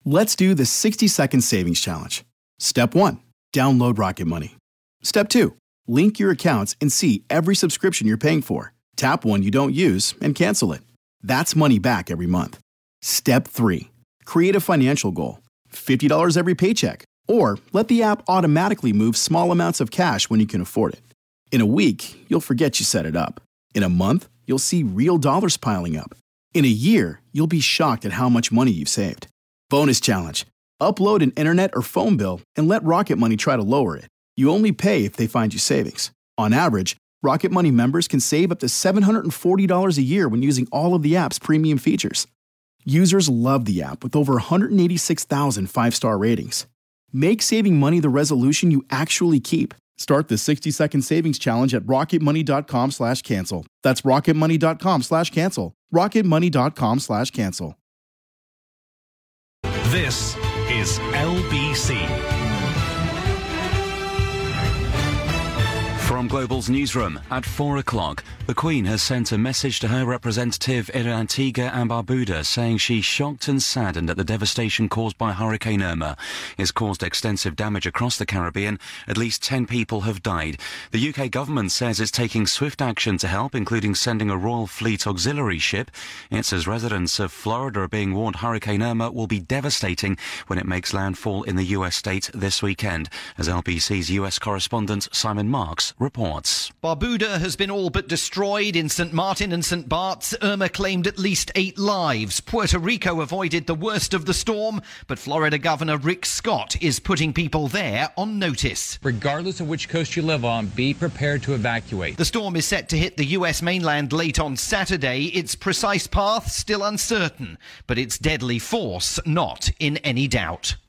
Let's do the 60-second savings challenge. Step 1. Download Rocket Money. Step 2. Link your accounts and see every subscription you're paying for. Tap one you don't use and cancel it. That's money back every month. Step 3. Create a financial goal. $50 every paycheck. Or let the app automatically move small amounts of cash when you can afford it. In a week, you'll forget you set it up. In a month, you'll see real dollars piling up. In a year, you'll be shocked at how much money you've saved. Bonus challenge. Upload an internet or phone bill and let Rocket Money try to lower it. You only pay if they find you savings. On average, Rocket Money members can save up to $740 a year when using all of the app's premium features. Users love the app with over 186,000 five-star ratings. Make saving money the resolution you actually keep. Start the 60-second savings challenge at rocketmoney.com/cancel. That's rocketmoney.com/cancel. rocketmoney.com/cancel. This is LBC. From Global's newsroom at 4 o'clock, the Queen has sent a message to her representative in Antigua and Barbuda saying she's shocked and saddened at the devastation caused by Hurricane Irma. It's caused extensive damage across the Caribbean. At least 10 people have died. The UK government says it's taking swift action to help, including sending a Royal Fleet auxiliary ship. It says residents of Florida are being warned Hurricane Irma will be devastating when it makes landfall in the US state this weekend, as LBC's US correspondent Simon Marks reports. Barbuda has been all but destroyed. In St. Martin and St. Bart's, Irma claimed at least 8 lives. Puerto Rico avoided the worst of the storm, but Florida Governor Rick Scott is putting people there on notice. Regardless of which coast you live on, be prepared to evacuate. The storm is set to hit the US mainland late on Saturday. Its precise path still uncertain, but its deadly force not in any doubt.